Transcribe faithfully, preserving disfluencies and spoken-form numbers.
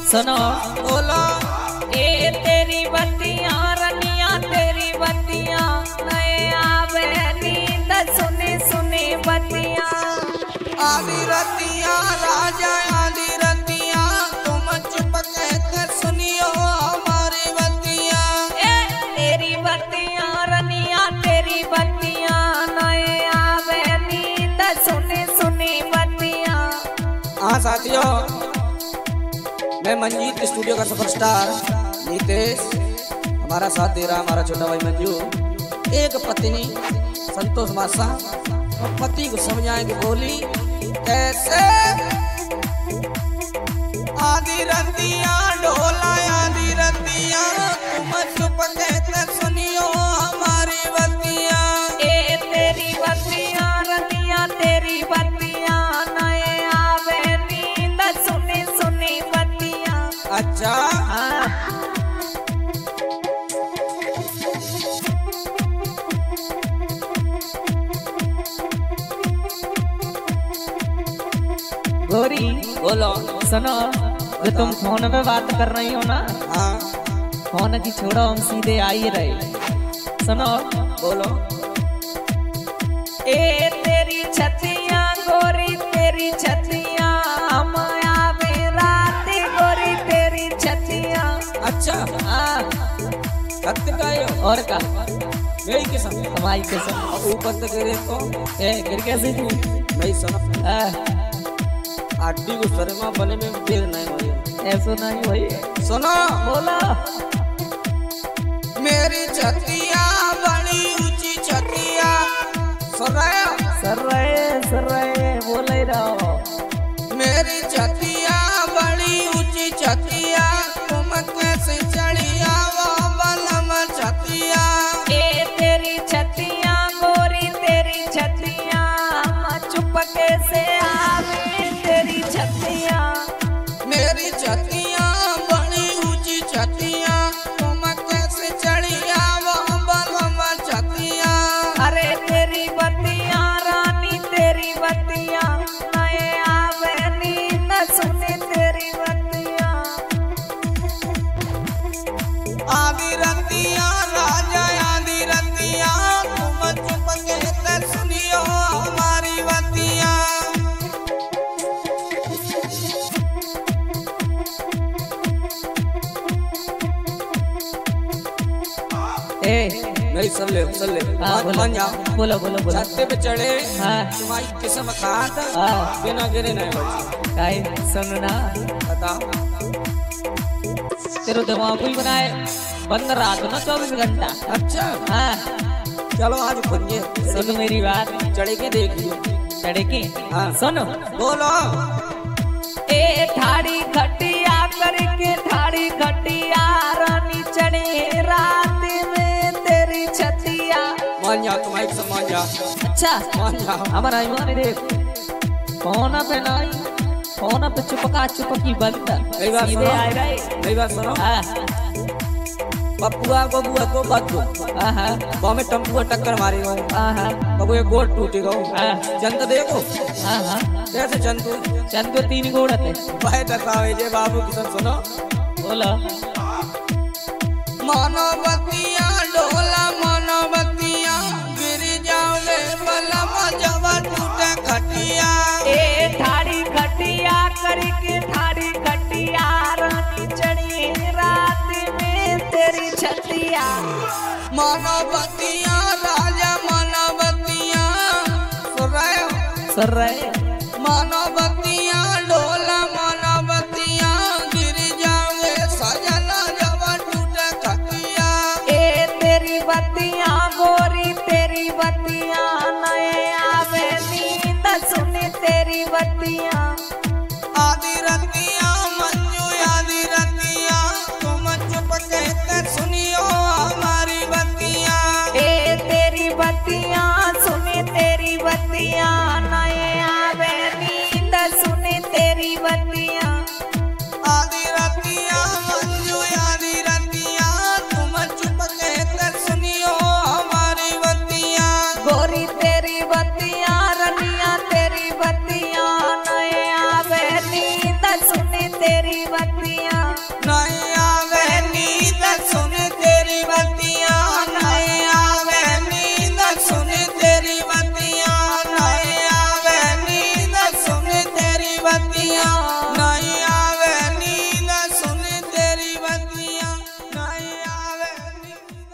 सुनो बोलो ए तेरी बत्तियां रनिया तेरी बत्तियां नए आवे नींद सुनी सुनी बत्तियां आधी रतियां राजा आधी रतियां तुम चुप कहकर सुनियो हमारी बत्तियां। ए तेरी बत्तियां रनिया तेरी बत्तियां नए आवे नींद सुनी सुनी बत्तियां। हाँ साथियों, मैं मंजीत स्टूडियो का सुपरस्टार नीतेश हमारा साथ दे रहा हमारा छोटा भाई मंजू। एक पत्नी संतोष मासा और पति को समझाएंगे बोली कैसे। आधी रतियां ढोला आधी रतियां तुम चुप कहकर सुनियो हमारी बत्तियां। ए तेरी बत्तियां रनिया तेरी बत्तियां नए आवे नींद सुनी सुनी बत्तियां। अच्छा हाँ। गोरी बोलो। सुनो, जो तुम फोन पे बात कर रही हो ना, हाँ फोन की छोड़ो हम सीधे आ ही रहे। सुनो बोलो। ए तेरी छतियां गोरी तेरी छतियां हम आवे रात गोरी तेरी छतियां। अच्छा हाँ सत्य का यो और का यही किस्म हमारी कसम। अब ऊपर तक गिरे तो ए गिर कैसे तू नहीं सुनो। हाँ, आटी को शर्मा बने में देर नहीं हुई। ऐसा नहीं भाई। सुनो बोला मेरी छतियां बड़ी ऊंची छतियां सुन रहे हो? सर रहे सर रहे बोल ही रहो। मेरी छतियां बड़ी ऊंची छतियां तुम कैसे चढ़ी आवो बलम छतियां। ए तेरी छतियां गोरी तेरी छतियां हम चुप कैसे आवे तेरी छतियां। मेरी छतियां बड़ी ऊंची छतियां तुम कैसे चढ़ी आवो बलम छतियां। अरे तेरी बत्तियां रानी तेरी बत्तियां नए आवे नींद सुनी तेरी बत्तियां। आधी रतियां राजा आधी रतियां तुम चुप कहकर सुनियो हमारी बत्तियां। ए नहीं सुन ले सुन ले हाँ मान बोलो मान जाओ। बोलो बोलो बोलो। छत्ते पे चढ़े हाँ तुम्हारी किस्म कहा था हाँ बिना गिरे नहीं बची। काई सुनना बताओ तेरे दिमाग को ही बनाए बंद रात ना चौबीस घंटा। अच्छा हाँ चलो आज खुलिए सुन मेरी बात चढ़े के देखिए। चढ़े के हाँ सुनो। बोलो। ए ठाड़ी खटिया करके ठाड़ी खटिया रानी चढ़े रात में तेरी छतिया। मान जाओ तुम्हारी किस्म मान जाओ। अच्छा मान जाओ। हमारा ईमान देख फोन पे नहीं फोन पे चुपका चुपकी बंद नहीं बात सीधे सुनो। आ रहे। नहीं बात सुनो। हाँ पप्पुआ को बुआ तो बात दो हाँ वो में टम्पुआ टक्कर मारेगा हाँ बाबू एक गोट टूटेगा। हाँ। जंत देखो हाँ हाँ कैसे जंतु चंद को तीन गोड़ थे। भाई बताओ जे बाबू किसान सुनो। बोलो मानवतियां ढोला मानवतियां गिर जाओगे बलम जब टूटे खटिया। ए ठाड़ी खटिया करके ठाड़ी खटिया रानी चढ़ी रात में तेरी छतिया। मानवतियां राजा मानवतियां सुन रहे हो? सुन रहे मानवतियां